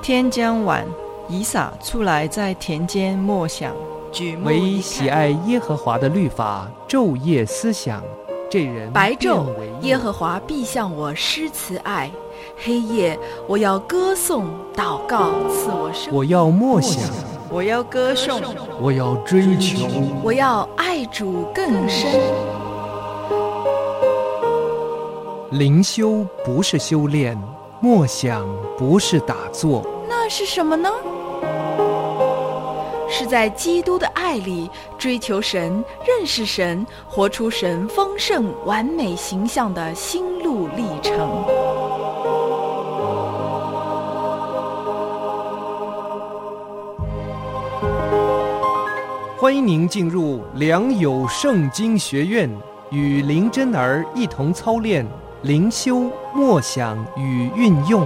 天将晚，以撒出来在田间默想， 唯喜爱耶和华的律法，昼夜思想，这人白昼耶和华必向我施慈爱，黑夜我要歌颂祷告赐我生。 我要默想， 我要歌颂， 我要追求， 我要爱主更深。 灵修不是修炼，默想不是打坐， 那是什么呢？是在基督的爱里追求神、认识神、活出神丰盛完美形象的心路历程。 欢迎您进入良友圣经学院，与林真儿一同操练灵修、默想与运用。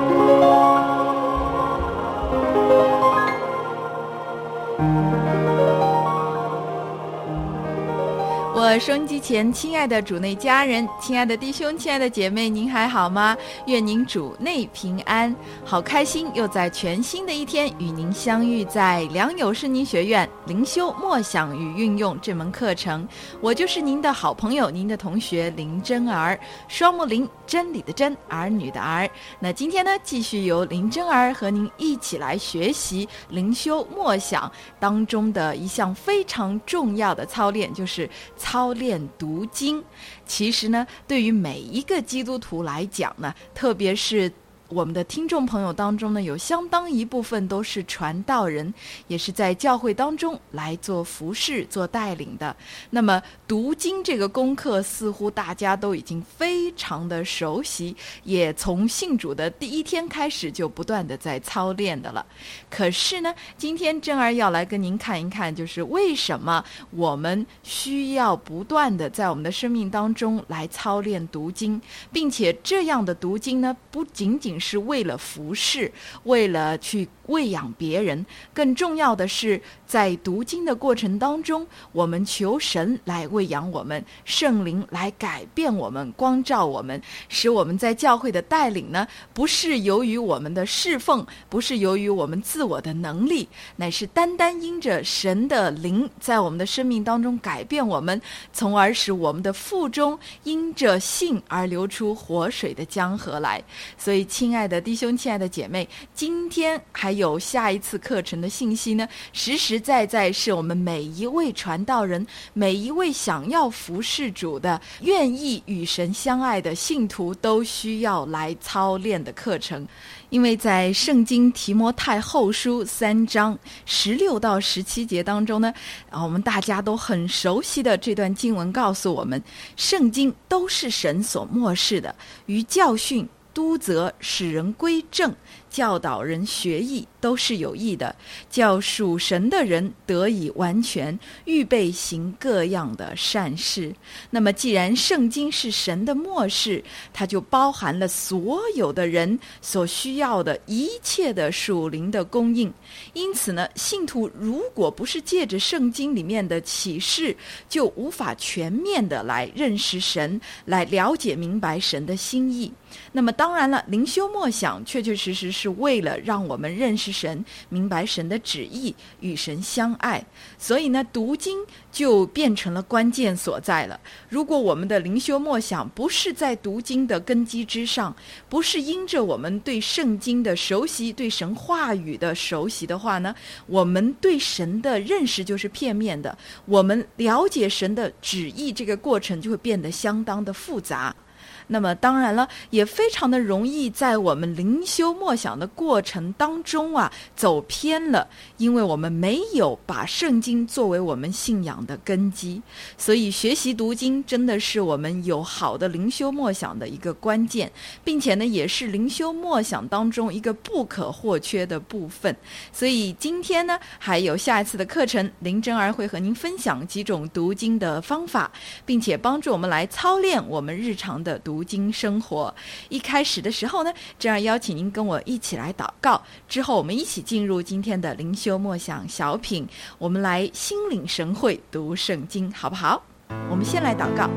我收音机前亲爱的主内家人，亲爱的弟兄，亲爱的姐妹，您还好吗？愿您主内平安。好开心又在全新的一天与您相遇在良友圣经学院灵修默想与运用这门课程。我就是您的好朋友，您的同学林真儿，双木林，真理的真，儿女的儿。那今天呢，继续由林真儿和您一起来学习灵修默想当中的一项非常重要的操练，就是操练读经。其实呢，对于每一个基督徒来讲呢，特别是我们的听众朋友当中呢，有相当一部分都是传道人，也是在教会当中来做服事、做带领的。那么读经这个功课似乎大家都已经非常的熟悉，也从信主的第一天开始就不断的在操练的了。可是呢，今天真儿要来跟您看一看，就是为什么我们需要不断的在我们的生命当中来操练读经，并且这样的读经呢，不仅仅是为了服事，为了去喂养别人，更重要的是在读经的过程当中，我们求神来喂养我们，圣灵来改变我们，光照我们，使我们在教会的带领呢，不是由于我们的侍奉，不是由于我们自我的能力，乃是单单因着神的灵在我们的生命当中改变我们，从而使我们的腹中因着信而流出活水的江河来。所以亲爱的弟兄，亲爱的姐妹，今天还有下一次课程的信息呢，实实在在是我们每一位传道人，每一位想要服事主的，愿意与神相爱的信徒都需要来操练的课程。因为在圣经提摩太后书3章16到17节当中呢，我们大家都很熟悉的这段经文告诉我们，圣经都是神所默示的，于教训、督责、使人归正、教导人学义，都是有益的，叫属神的人得以完全，预备行各样的善事。那么既然圣经是神的默示，它就包含了所有的人所需要的一切的属灵的供应。因此呢，信徒如果不是借着圣经里面的启示，就无法全面的来认识神，来了解明白神的心意。那么当然了，灵修默想确确实实是为了让我们认识神，明白神的旨意，与神相爱。所以呢，读经就变成了关键所在了。如果我们的灵修默想不是在读经的根基之上，不是因着我们对圣经的熟悉，对神话语的熟悉的话呢，我们对神的认识就是片面的，我们了解神的旨意这个过程就会变得相当的复杂。那么当然了，也非常的容易在我们灵修默想的过程当中走偏了，因为我们没有把圣经作为我们信仰的根基。所以学习读经真的是我们有好的灵修默想的一个关键，并且呢，也是灵修默想当中一个不可或缺的部分。所以今天呢，还有下一次的课程，林真儿会和您分享几种读经的方法，并且帮助我们来操练我们日常的读经生活。一开始的时候呢，这样邀请您跟我一起来祷告，之后我们一起进入今天的灵修默想小品，我们来心领神会读圣经，好不好？我们先来祷告。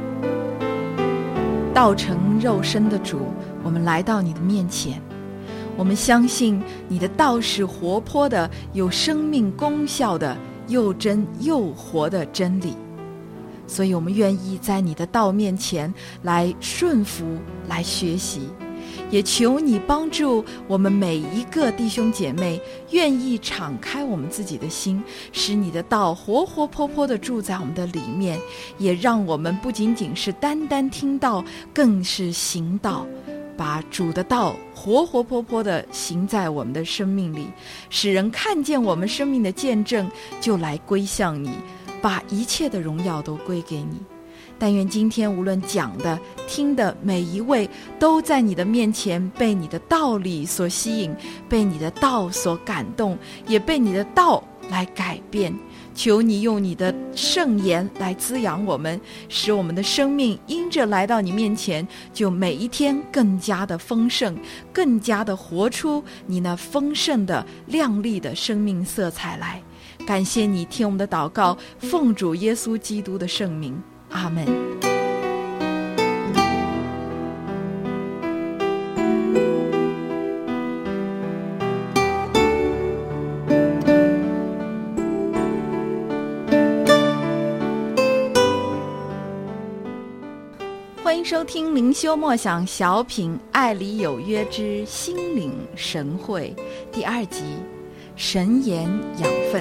道成肉身的主，我们来到你的面前， 我们相信你的道是活泼的，有生命功效的，又真又活的真理。所以我们愿意在你的道面前来顺服，来学习，也求你帮助我们每一个弟兄姐妹愿意敞开我们自己的心，使你的道活活泼泼地住在我们的里面，也让我们不仅仅是单单听道，更是行道，把主的道活活泼泼地行在我们的生命里，使人看见我们生命的见证，就来归向你，把一切的荣耀都归给你。但愿今天无论讲的听的每一位，都在你的面前被你的道理所吸引，被你的道所感动，也被你的道来改变。求你用你的圣言来滋养我们，使我们的生命因着来到你面前，就每一天更加的丰盛，更加的活出你那丰盛的亮丽的生命色彩来。感谢你听我们的祷告，奉主耶稣基督的圣名，阿们。欢迎收听灵修默想小品《爱里有约之心领神会》第2集，神言养分。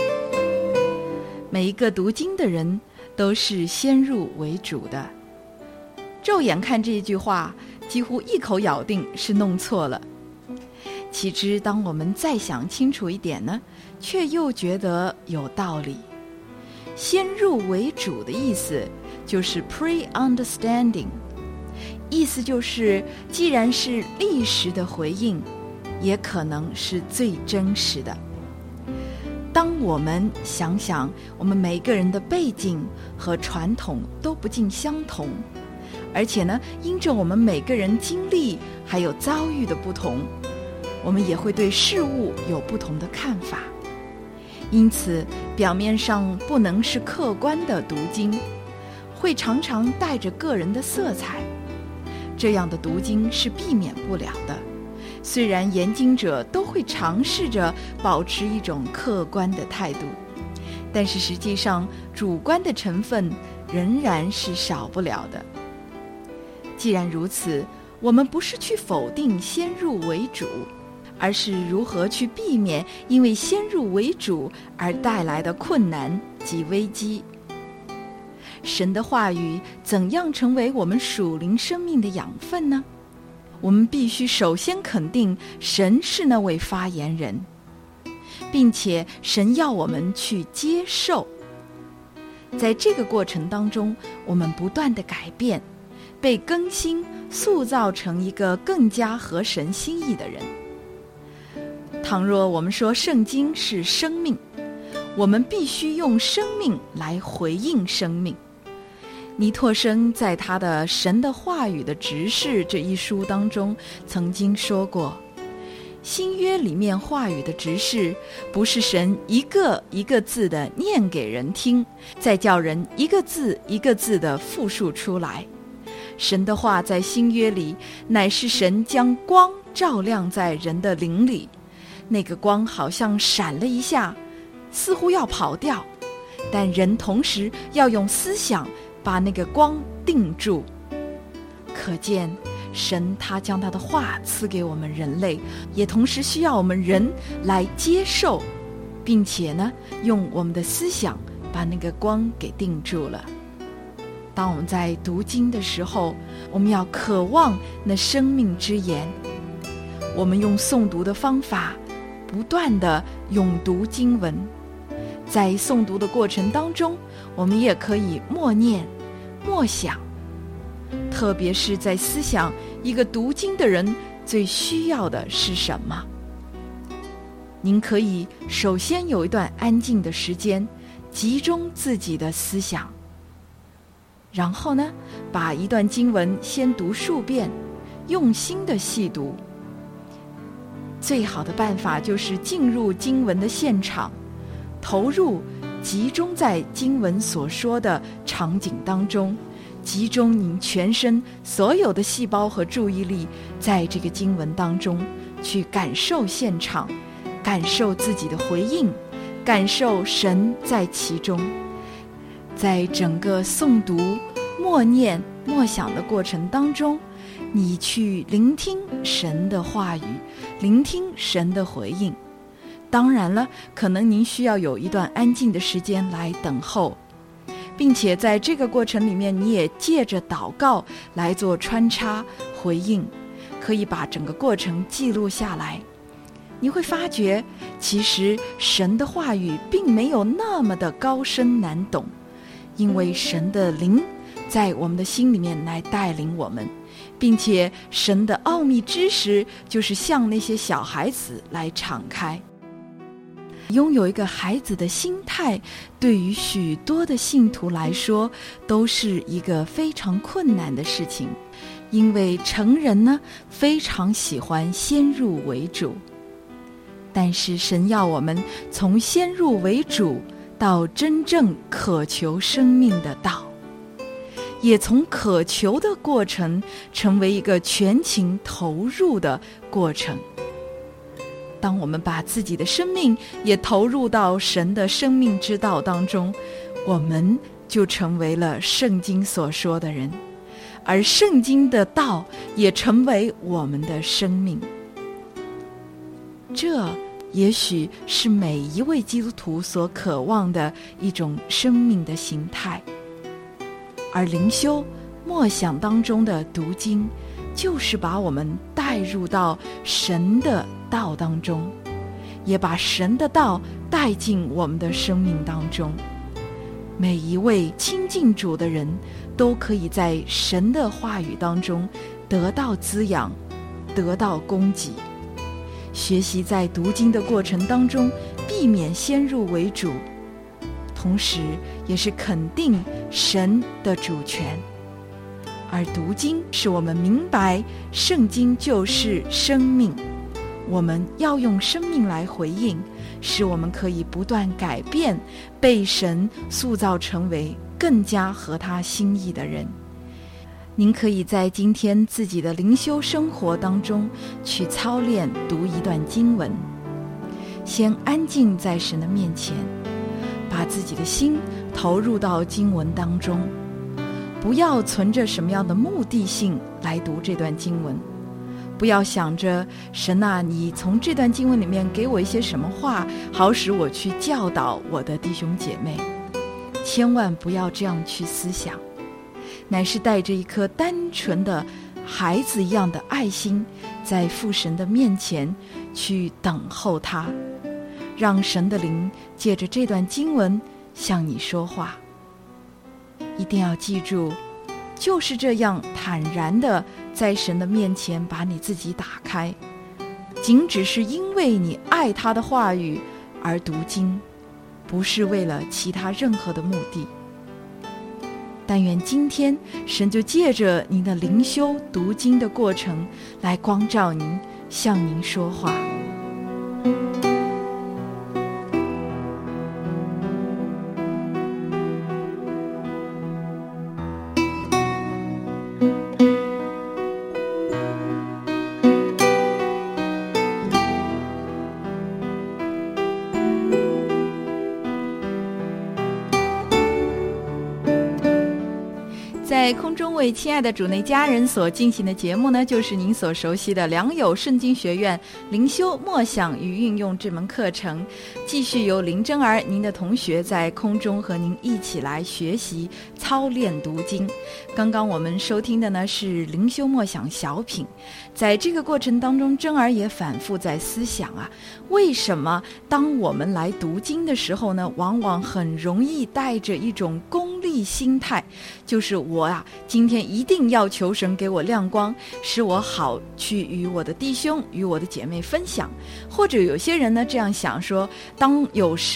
每一个读经的人都是先入为主的，骤眼看这句话，几乎一口咬定是弄错了。岂知当我们再想清楚一点呢，却又觉得有道理。先入为主的意思就是 pre-understanding， 意思就是既然是历史的回应，也可能是最真实的。当我们想想我们每个人的背景和传统都不尽相同，而且呢，因着我们每个人经历还有遭遇的不同，我们也会对事物有不同的看法。因此表面上不能是客观的读经，会常常带着个人的色彩，这样的读经是避免不了的。虽然研经者都会尝试着保持一种客观的态度，但是实际上主观的成分仍然是少不了的。既然如此，我们不是去否定先入为主，而是如何去避免因为先入为主而带来的困难及危机。神的话语怎样成为我们属灵生命的养分呢？我们必须首先肯定神是那位发言人，并且神要我们去接受。在这个过程当中，我们不断的改变，被更新，塑造成一个更加合神心意的人。倘若我们说圣经是生命，我们必须用生命来回应生命。尼托生在他的《神的话语的执事》这一书当中曾经说过，新约里面话语的执事不是神一个一个字的念给人听，再叫人一个字一个字的复述出来。神的话在新约里乃是神将光照亮在人的灵里，那个光好像闪了一下，似乎要跑掉，但人同时要用思想把那个光定住。可见神他将他的话赐给我们人类，也同时需要我们人来接受，并且呢，用我们的思想把那个光给定住了。当我们在读经的时候，我们要渴望那生命之言。我们用诵读的方法不断地咏读经文，在诵读的过程当中，我们也可以默念默想，特别是在思想一个读经的人最需要的是什么。您可以首先有一段安静的时间，集中自己的思想，然后呢，把一段经文先读数遍，用心的细读。最好的办法就是进入经文的现场，投入集中在经文所说的场景当中， 集中您全身所有的细胞和注意力在这个经文当中，去感受现场，感受自己的回应，感受神在其中。在整个诵读、默念、默想的过程当中，你去聆听神的话语，聆听神的回应。当然了，可能您需要有一段安静的时间来等候，并且在这个过程里面，你也借着祷告来做穿插回应，可以把整个过程记录下来。你会发觉，其实神的话语并没有那么的高深难懂，因为神的灵在我们的心里面来带领我们，并且神的奥秘知识就是向那些小孩子来敞开。拥有一个孩子的心态，对于许多的信徒来说都是一个非常困难的事情，因为成人呢非常喜欢先入为主，但是神要我们从先入为主到真正渴求生命的道，也从渴求的过程成为一个全情投入的过程。当我们把自己的生命也投入到神的生命之道当中，我们就成为了圣经所说的人，而圣经的道也成为我们的生命。这也许是每一位基督徒所渴望的一种生命的形态。而灵修默想当中的读经，就是把我们带入到神的道当中，也把神的道带进我们的生命当中。每一位亲近主的人都可以在神的话语当中得到滋养，得到供给。学习在读经的过程当中避免先入为主，同时也是肯定神的主权。而读经使我们明白圣经就是生命，我们要用生命来回应，使我们可以不断改变，被神塑造成为更加合他心意的人。您可以在今天自己的灵修生活当中去操练读一段经文，先安静在神的面前，把自己的心投入到经文当中，不要存着什么样的目的性来读这段经文，不要想着神啊，你从这段经文里面给我一些什么话，好使我去教导我的弟兄姐妹。千万不要这样去思想，乃是带着一颗单纯的孩子一样的爱心，在父神的面前去等候他，让神的灵借着这段经文向你说话。一定要记住，就是这样坦然的在神的面前把你自己打开，仅只是因为你爱他的话语而读经，不是为了其他任何的目的。但愿今天神就借着您的灵修读经的过程来光照您，向您说话。在空中为亲爱的主内家人所进行的节目呢，就是您所熟悉的良友圣经学院灵修默想与运用这门课程，继续由林真儿您的同学在空中和您一起来学习操练读经。刚刚我们收听的呢是灵修默想小品，在这个过程当中，真儿也反复在思想啊，为什么当我们来读经的时候呢，往往很容易带着一种功利心态，就是我今天一定要求神给我亮光，使我好去与我的弟兄与我的姐妹分享。或者有些人呢这样想说，当有神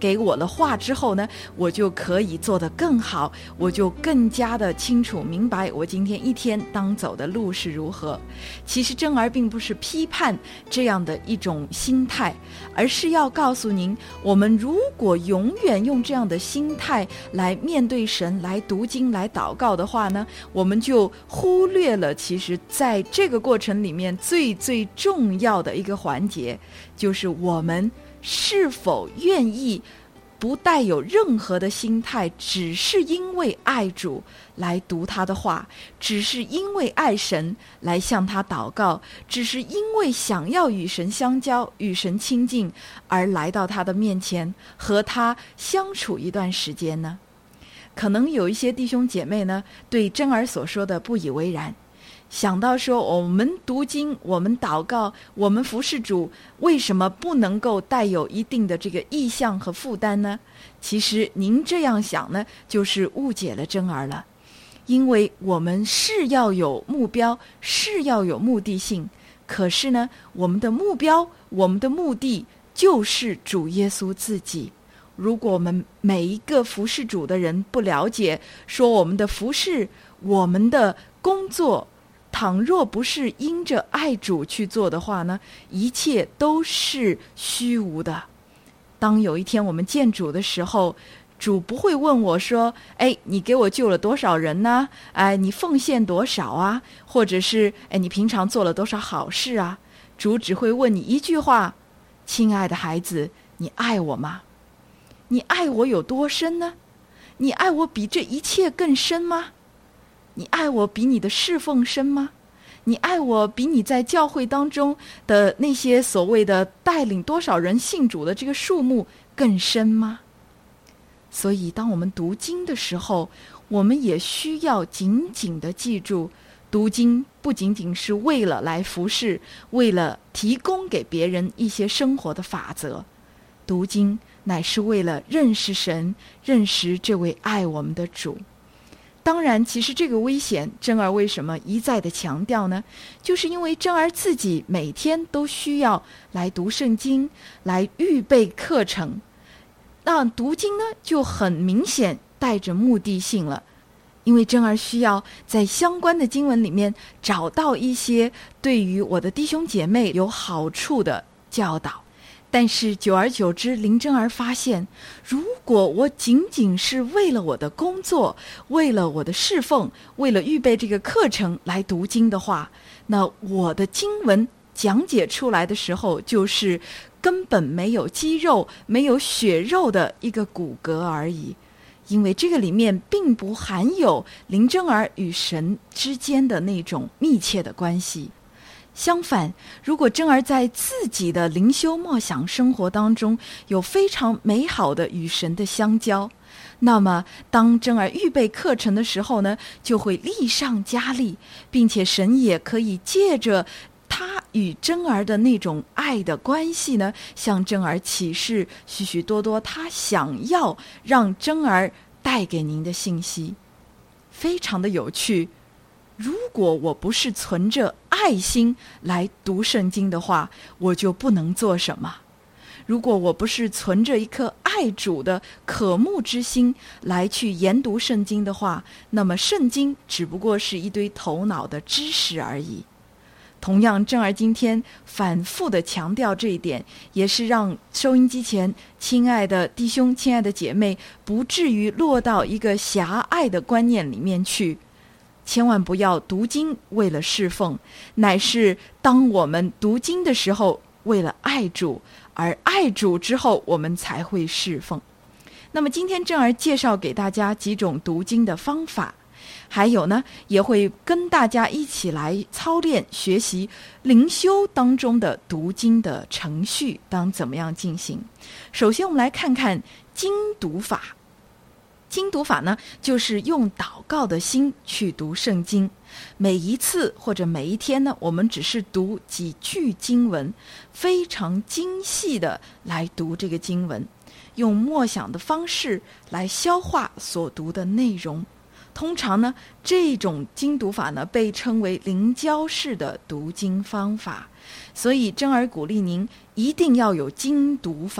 给我了话之后呢，我就可以做得更好，我就更加的清楚明白我今天一天当走的路是如何。其实真儿并不是批判这样的一种心态，而是要告诉您，我们如果永远用这样的心态来面对神，来读经，来祷告的话呢，我们就忽略了其实在这个过程里面最最重要的一个环节，就是我们是否愿意不带有任何的心态，只是因为爱主来读他的话，只是因为爱神来向他祷告，只是因为想要与神相交，与神亲近而来到他的面前和他相处一段时间呢？可能有一些弟兄姐妹呢，对真儿所说的不以为然，想到说我们读经，我们祷告，我们服侍主，为什么不能够带有一定的这个意向和负担呢？其实您这样想呢，就是误解了真儿了。因为我们是要有目标，是要有目的性，可是呢，我们的目标，我们的目的就是主耶稣自己。如果我们每一个服侍主的人不了解，说我们的服侍，我们的工作，倘若不是因着爱主去做的话呢，一切都是虚无的。当有一天我们见主的时候，主不会问我说，你给我救了多少人呢？你奉献多少啊？或者是你平常做了多少好事啊？主只会问你一句话，亲爱的孩子，你爱我吗？你爱我有多深呢？你爱我比这一切更深吗？你爱我比你的侍奉深吗？你爱我比你在教会当中的那些所谓的带领多少人信主的这个数目更深吗？所以当我们读经的时候，我们也需要紧紧地记住，读经不仅仅是为了来服侍，为了提供给别人一些生活的法则，读经乃是为了认识神，认识这位爱我们的主。当然，其实这个危险，真儿为什么一再的强调呢？就是因为真儿自己每天都需要来读圣经，来预备课程。那读经呢，就很明显带着目的性了，因为真儿需要在相关的经文里面找到一些对于我的弟兄姐妹有好处的教导。但是久而久之，林真儿发现，如果我仅仅是为了我的工作，为了我的侍奉，为了预备这个课程来读经的话，那我的经文讲解出来的时候，就是根本没有肌肉，没有血肉的一个骨骼而已。因为这个里面并不含有林真儿与神之间的那种密切的关系。相反，如果真儿在自己的灵修默想生活当中有非常美好的与神的相交，那么当真儿预备课程的时候呢，就会力上加力，并且神也可以借着他与真儿的那种爱的关系呢，向真儿启示许许多多他想要让真儿带给您的信息，非常的有趣。如果我不是存着爱心来读圣经的话，我就不能做什么。如果我不是存着一颗爱主的渴慕之心来去研读圣经的话，那么圣经只不过是一堆头脑的知识而已。同样，真儿今天反复的强调这一点，也是让收音机前亲爱的弟兄、亲爱的姐妹不至于落到一个狭隘的观念里面去。千万不要读经为了侍奉，乃是当我们读经的时候，为了爱主，而爱主之后，我们才会侍奉。那么今天真儿介绍给大家几种读经的方法，还有呢，也会跟大家一起来操练学习灵修当中的读经的程序当怎么样进行。首先我们来看看经读法。经读法呢，就是用祷告的心去读圣经。每一次或者每一天呢，我们只是读几句经文，非常精细的来读这个经文，用默想的方式来消化所读的内容。通常呢，这种经读法呢，被称为灵交式的读经方法。所以真儿鼓励您一定要有经读法，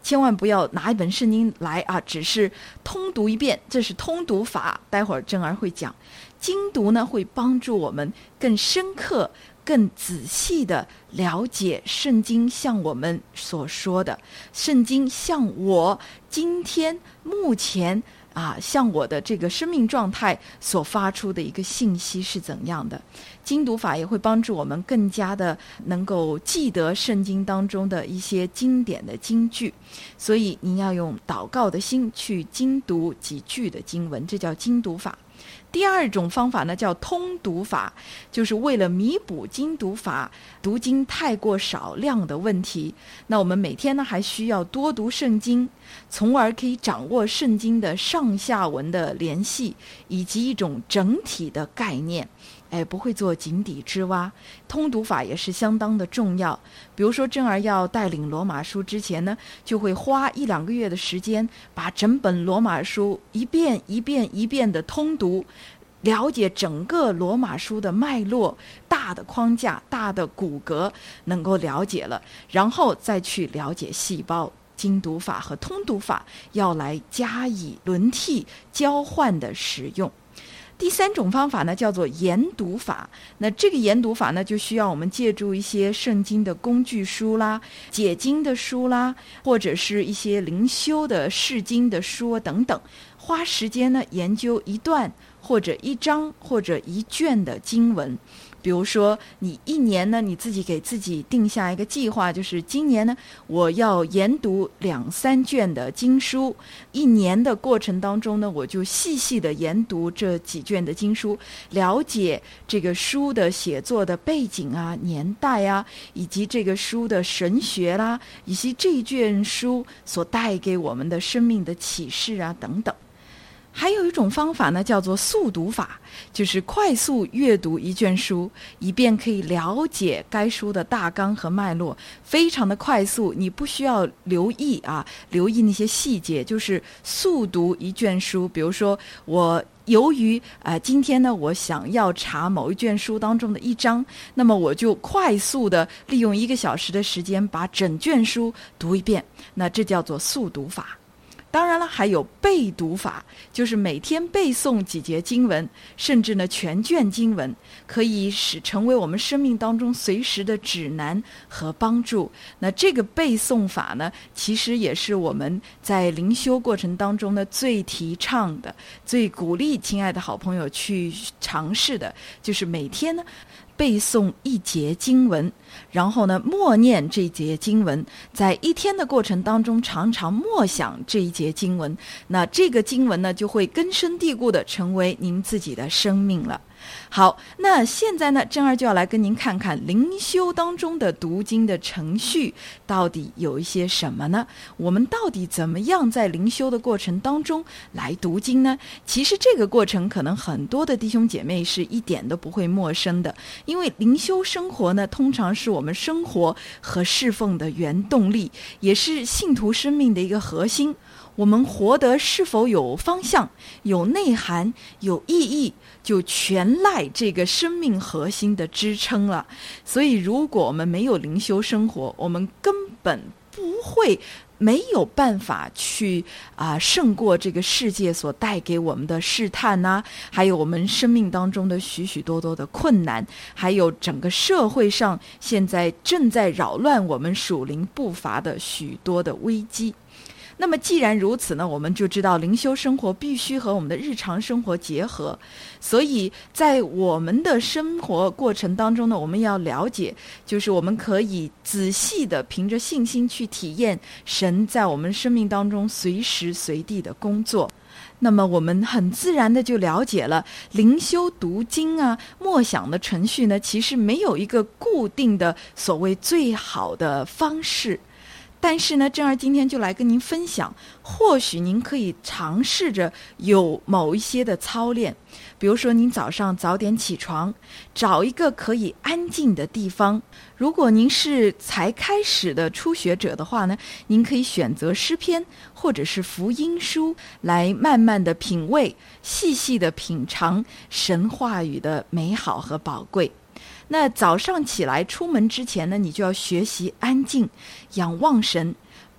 千万不要拿一本圣经来只是通读一遍，这是通读法，待会儿珍儿会讲。精读呢，会帮助我们更深刻更仔细的了解圣经像我们所说的，圣经像我今天目前像我的这个生命状态所发出的一个信息是怎样的。精读法也会帮助我们更加的能够记得圣经当中的一些经典的金句，所以您要用祷告的心去精读几句的经文，这叫精读法。第二种方法呢，叫通读法，就是为了弥补精读法读经太过少量的问题，那我们每天呢还需要多读圣经，从而可以掌握圣经的上下文的联系以及一种整体的概念，不会做井底之蛙。通读法也是相当的重要，比如说珍儿要带领罗马书之前呢，就会花1-2个月的时间，把整本罗马书一遍一遍的通读，了解整个罗马书的脉络，大的框架，大的骨骼能够了解了，然后再去了解细胞。精读法和通读法要来加以轮替交换的使用。第三种方法呢，叫做研读法。那这个研读法呢，就需要我们借助一些圣经的工具书啦、解经的书啦，或者是一些灵修的释经的书等等，花时间呢研究一段或者一章或者一卷的经文。比如说你一年呢，你自己给自己定下一个计划，就是今年呢我要研读2-3卷的经书，一年的过程当中呢，我就细细的研读这几卷的经书，了解这个书的写作的背景年代以及这个书的神学啦，以及这一卷书所带给我们的生命的启示等等。还有一种方法呢，叫做速读法，就是快速阅读一卷书，以便可以了解该书的大纲和脉络，非常的快速，你不需要留意那些细节，就是速读一卷书。比如说我由于今天呢我想要查某一卷书当中的一章，那么我就快速的利用1个小时的时间把整卷书读一遍，那这叫做速读法。当然了，还有背读法，就是每天背诵几节经文，甚至呢全卷经文，可以成为我们生命当中随时的指南和帮助。那这个背诵法呢，其实也是我们在灵修过程当中呢最提倡的、最鼓励亲爱的好朋友去尝试的，就是每天呢背诵一节经文，然后呢默念这一节经文，在一天的过程当中常常默想这一节经文，那这个经文呢就会根深蒂固的成为您自己的生命了。好，那现在呢，珍儿就要来跟您看看灵修当中的读经的程序到底有一些什么呢？我们到底怎么样在灵修的过程当中来读经呢？其实这个过程可能很多的弟兄姐妹是一点都不会陌生的，因为灵修生活呢，通常是我们生活和侍奉的原动力，也是信徒生命的一个核心。我们活得是否有方向、有内涵、有意义，就全赖这个生命核心的支撑了。所以如果我们没有灵修生活，我们根本没有办法去胜过这个世界所带给我们的试探还有我们生命当中的许许多多的困难，还有整个社会上现在正在扰乱我们属灵步伐的许多的危机。那么既然如此呢，我们就知道灵修生活必须和我们的日常生活结合，所以在我们的生活过程当中呢，我们要了解，就是我们可以仔细的凭着信心去体验神在我们生命当中随时随地的工作。那么我们很自然的就了解了灵修读经默想的程序呢，其实没有一个固定的所谓最好的方式。但是呢，珍儿今天就来跟您分享，或许您可以尝试着有某一些的操练。比如说您早上早点起床，找一个可以安静的地方。如果您是才开始的初学者的话呢，您可以选择诗篇或者是福音书来慢慢的品味，细细的品尝神话语的美好和宝贵。那早上起来出门之前呢，你就要学习安静，仰望神，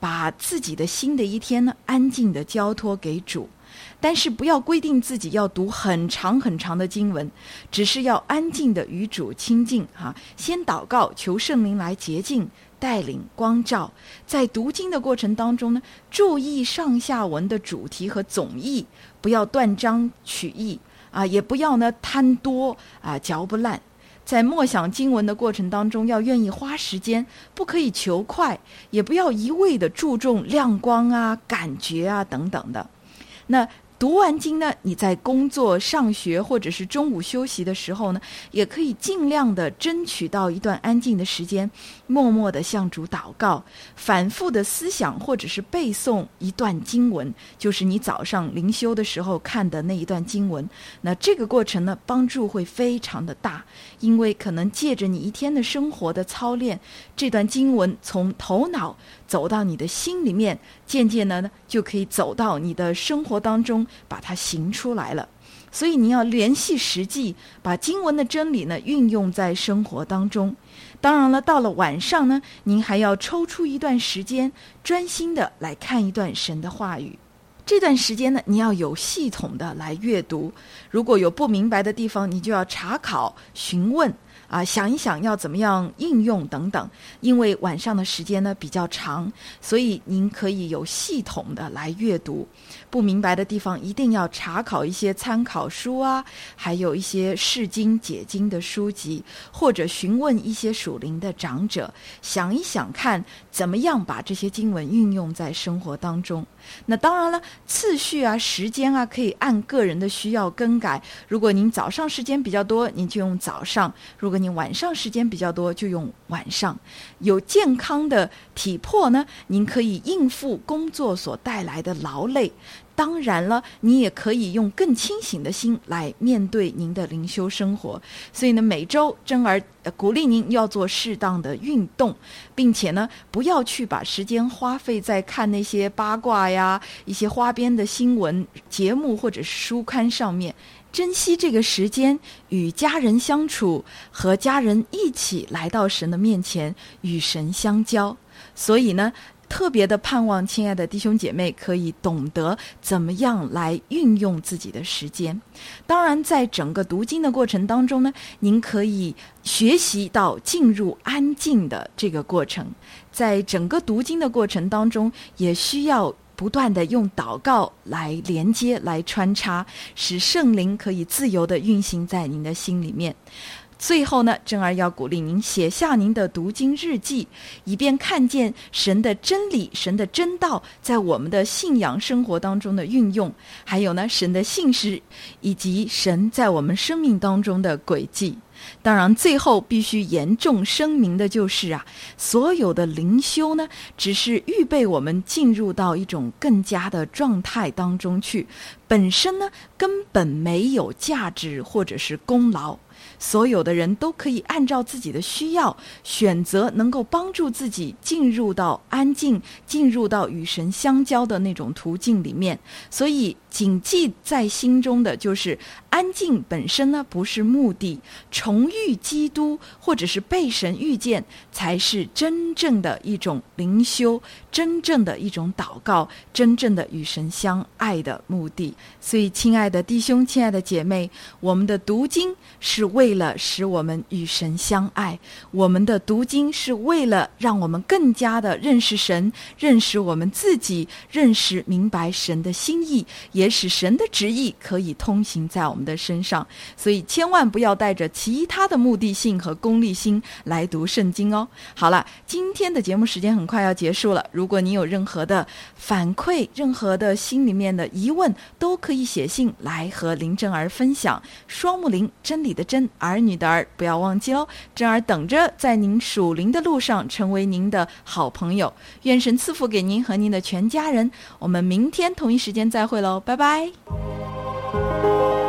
把自己的新的一天呢安静的交托给主。但是不要规定自己要读很长很长的经文，只是要安静的与主亲近先祷告，求圣灵来洁净、带领、光照。在读经的过程当中呢，注意上下文的主题和总意，不要断章取义也不要呢贪多嚼不烂。在默想经文的过程当中，要愿意花时间，不可以求快，也不要一味的注重亮光感觉等等的。那读完经呢，你在工作、上学或者是中午休息的时候呢，也可以尽量的争取到一段安静的时间，默默的向主祷告，反复的思想或者是背诵一段经文，就是你早上灵修的时候看的那一段经文。那这个过程呢，帮助会非常的大，因为可能借着你一天的生活的操练，这段经文从头脑走到你的心里面，渐渐的呢就可以走到你的生活当中，把它行出来了。所以你要联系实际，把经文的真理呢运用在生活当中。当然了，到了晚上呢，您还要抽出一段时间，专心的来看一段神的话语。这段时间呢，你要有系统的来阅读，如果有不明白的地方，你就要查考、询问想一想要怎么样应用等等。因为晚上的时间呢比较长，所以您可以有系统的来阅读。不明白的地方一定要查考一些参考书还有一些释经解经的书籍，或者询问一些属灵的长者，想一想看怎么样把这些经文运用在生活当中。那当然了，次序时间可以按个人的需要更改。如果您早上时间比较多，您就用早上；如果您晚上时间比较多，就用晚上。有健康的体魄呢，您可以应付工作所带来的劳累。当然了，你也可以用更清醒的心来面对您的灵修生活。所以呢，每周真儿鼓励您要做适当的运动，并且呢，不要去把时间花费在看那些八卦一些花边的新闻节目或者是书刊上面。珍惜这个时间，与家人相处，和家人一起来到神的面前，与神相交。所以呢，特别的盼望亲爱的弟兄姐妹可以懂得怎么样来运用自己的时间。当然在整个读经的过程当中呢，您可以学习到进入安静的这个过程。在整个读经的过程当中，也需要不断的用祷告来连接、来穿插，使圣灵可以自由的运行在您的心里面。最后呢，真儿要鼓励您写下您的读经日记，以便看见神的真理、神的真道在我们的信仰生活当中的运用，还有呢，神的信实以及神在我们生命当中的轨迹。当然最后必须严重声明的就是所有的灵修呢，只是预备我们进入到一种更加的状态当中去，本身呢根本没有价值或者是功劳。所有的人都可以按照自己的需要选择能够帮助自己进入到安静、进入到与神相交的那种途径里面。所以谨记在心中的就是安静本身呢不是目的，重遇基督或者是被神遇见才是真正的一种灵修，真正的一种祷告，真正的与神相爱的目的。所以亲爱的弟兄、亲爱的姐妹，我们的读经是为了使我们与神相爱，我们的读经是为了让我们更加的认识神，认识我们自己，认识明白神的心意，也使神的旨意可以通行在我们的身上。所以千万不要带着其他的目的性和功利心来读圣经哦。好了，今天的节目时间很快要结束了，如果你有任何的反馈，任何的心里面的疑问，都可以写信来和林真儿分享。双木林，真理的真，儿女的儿，不要忘记哦。真儿等着在您属灵的路上成为您的好朋友。愿神赐福给您和您的全家人。我们明天同一时间再会喽，拜拜。